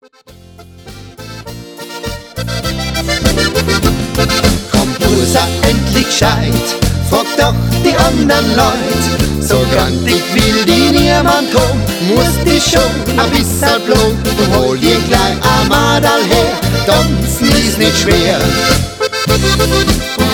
Komm, du sei endlich gescheit, frag doch die anderen Leute. So grantig will die niemand haben, muss die schon ein bisschen blond. Und hol dir gleich ein Madal her, tanzen ist nicht schwer.